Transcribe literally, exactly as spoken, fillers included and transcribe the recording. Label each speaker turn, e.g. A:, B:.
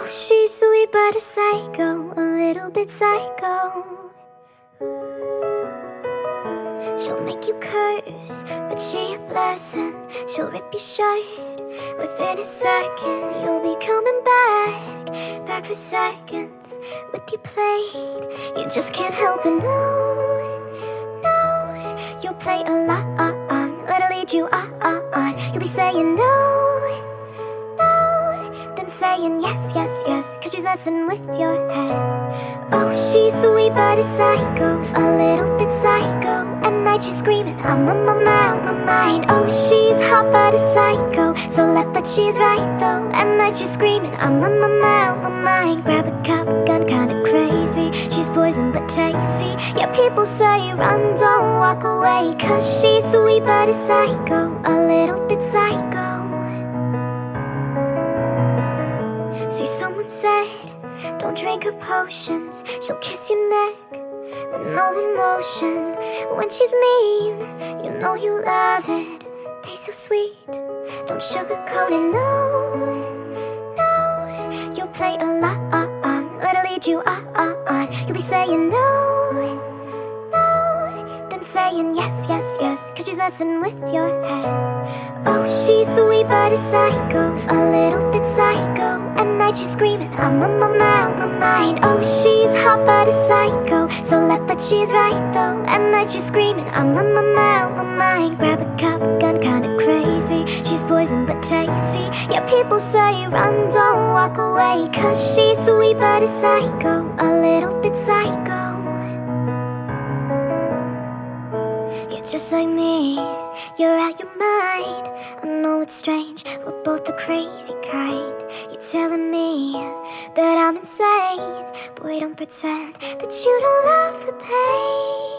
A: she's sweet but a psycho, a little bit psycho. She'll make you curse, but she a blessing. She'll rip your shirt within a second. You'll be coming back, back for seconds with your plate. You just can't help it, no, no. You'll play a lot, let her lead you on. You'll be saying no, no, then saying yes, yes, yes, cause she's messing with your head. Oh, she's sweet but a psycho, a little bit psycho. At night she's screaming, I'm on my mind, my mind. Oh, she's hot but a psycho, so left but she's right though. At night she's screaming, I'm on my mind, my mind. Grab a cup, gun, kinda crazy. She's poison but tasty. Yeah, people say run, don't walk away, cause she's sweet but a psycho, a little bit psycho. See, someone said, don't drink her potions. She'll kiss your neck with no emotion. When she's mean, you know you love it. Tastes so sweet, don't sugarcoat it, no, no. You'll play a lot, let her lead you on. You'll be saying no, no, then saying yes, yes, yes, cause she's messing with your head. Oh, she's sweet but a psycho, a little bit psycho. At night she's screaming, I'm on my mind, my mind. Oh, she's hot but a psycho, so left but she's right though. At night she's screaming, I'm on my mind, my mind. Grab a cup, gun, kinda crazy. She's poison but tasty. Yeah, people say run, don't walk away, cause she's sweet but a psycho, a little bit psycho. You're just like me, you're out your mind. I know it's strange, we're both the crazy kind. You're telling me that I'm insane, boy, don't pretend that you don't love the pain.